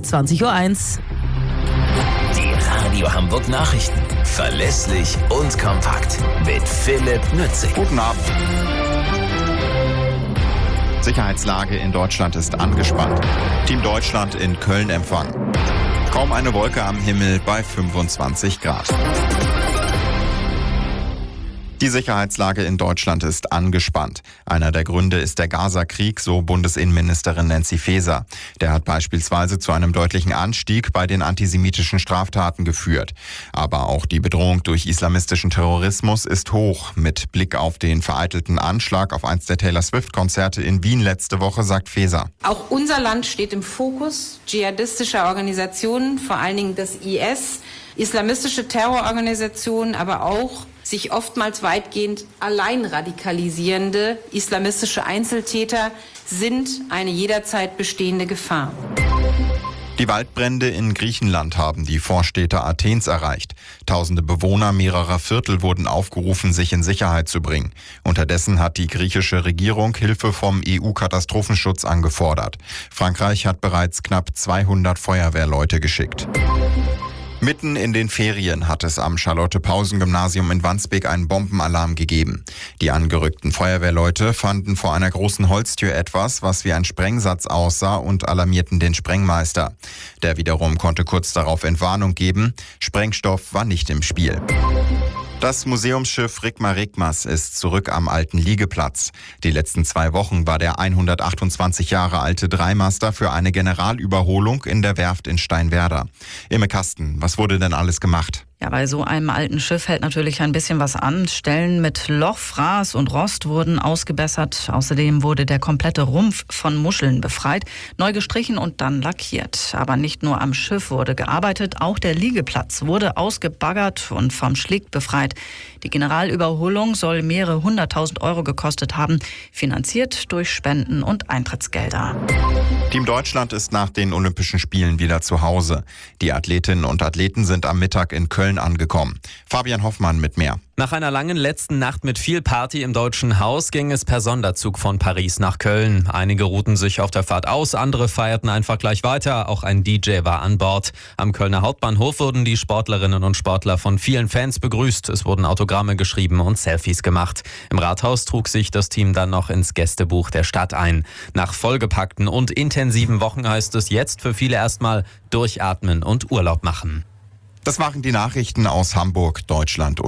20.01 Uhr. Die Radio Hamburg Nachrichten. Verlässlich und kompakt. Mit Philipp Nützig. Guten Abend. Sicherheitslage in Deutschland ist angespannt. Team Deutschland in Köln empfangen. Kaum eine Wolke am Himmel bei 25 Grad. Die Sicherheitslage in Deutschland ist angespannt. Einer der Gründe ist der Gaza-Krieg, so Bundesinnenministerin Nancy Faeser. Der hat beispielsweise zu einem deutlichen Anstieg bei den antisemitischen Straftaten geführt. Aber auch die Bedrohung durch islamistischen Terrorismus ist hoch. Mit Blick auf den vereitelten Anschlag auf eins der Taylor Swift-Konzerte in Wien letzte Woche, sagt Faeser. Auch unser Land steht im Fokus dschihadistischer Organisationen, vor allen Dingen des IS, islamistische Terrororganisationen, aber auch sich oftmals weitgehend allein radikalisierende islamistische Einzeltäter sind eine jederzeit bestehende Gefahr. Die Waldbrände in Griechenland haben die Vorstädte Athens erreicht. Tausende Bewohner mehrerer Viertel wurden aufgerufen, sich in Sicherheit zu bringen. Unterdessen hat die griechische Regierung Hilfe vom EU-Katastrophenschutz angefordert. Frankreich hat bereits knapp 200 Feuerwehrleute geschickt. Mitten in den Ferien hat es am Charlotte-Pausen-Gymnasium in Wandsbek einen Bombenalarm gegeben. Die angerückten Feuerwehrleute fanden vor einer großen Holztür etwas, was wie ein Sprengsatz aussah, und alarmierten den Sprengmeister. Der wiederum konnte kurz darauf Entwarnung geben. Sprengstoff war nicht im Spiel. Das Museumsschiff Rigma Rigmas ist zurück am alten Liegeplatz. Die letzten 2 Wochen war der 128 Jahre alte Dreimaster für eine Generalüberholung in der Werft in Steinwerder. Imme Kasten, was wurde denn alles gemacht? Ja, bei so einem alten Schiff hält natürlich ein bisschen was an. Stellen mit Loch, Fraß und Rost wurden ausgebessert. Außerdem wurde der komplette Rumpf von Muscheln befreit, neu gestrichen und dann lackiert. Aber nicht nur am Schiff wurde gearbeitet, auch der Liegeplatz wurde ausgebaggert und vom Schlick befreit. Die Generalüberholung soll mehrere 100.000 Euro gekostet haben, finanziert durch Spenden und Eintrittsgelder. Team Deutschland ist nach den Olympischen Spielen wieder zu Hause. Die Athletinnen und Athleten sind am Mittag in Köln angekommen. Fabian Hoffmann mit mehr. Nach einer langen letzten Nacht mit viel Party im Deutschen Haus ging es per Sonderzug von Paris nach Köln. Einige ruhten sich auf der Fahrt aus, andere feierten einfach gleich weiter. Auch ein DJ war an Bord. Am Kölner Hauptbahnhof wurden die Sportlerinnen und Sportler von vielen Fans begrüßt. Es wurden Autogramme geschrieben und Selfies gemacht. Im Rathaus trug sich das Team dann noch ins Gästebuch der Stadt ein. Nach vollgepackten und intensiven Wochen heißt es jetzt für viele erstmal durchatmen und Urlaub machen. Das waren die Nachrichten aus Hamburg, Deutschland